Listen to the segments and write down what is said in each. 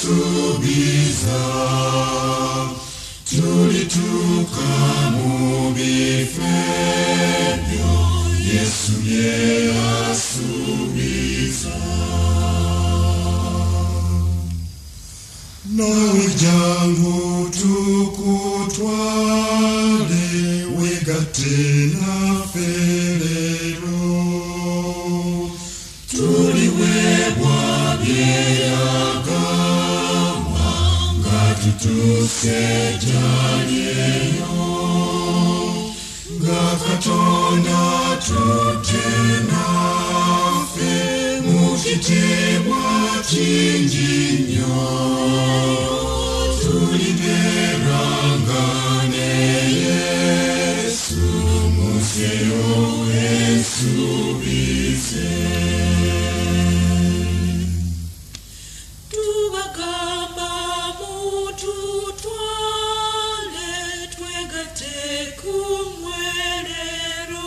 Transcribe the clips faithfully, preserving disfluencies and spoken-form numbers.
asubiza tulituka mu bifebyo Yesu ye asubiza nawe jangu tukutwale wegate naffe leero tuliweebwa byeyagamba nga tutuuse gy'alyeyo nga Katonda tutte naffe mu kitiibwa kingi nnyo tulibeeranga ne Yesu museyo ensuubize tubagamba mututwale twegatte ku mwerero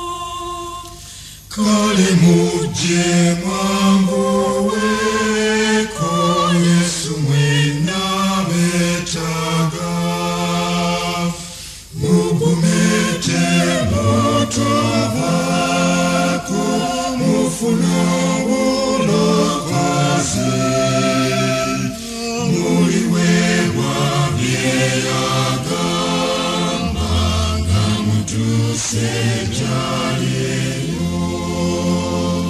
kale mujje mwanguweeko Yesu mwenna beetaaga mugumete mutobaako mufune obulokozi muliweebwa byeyagamba nga mutuuse gy'alyeyo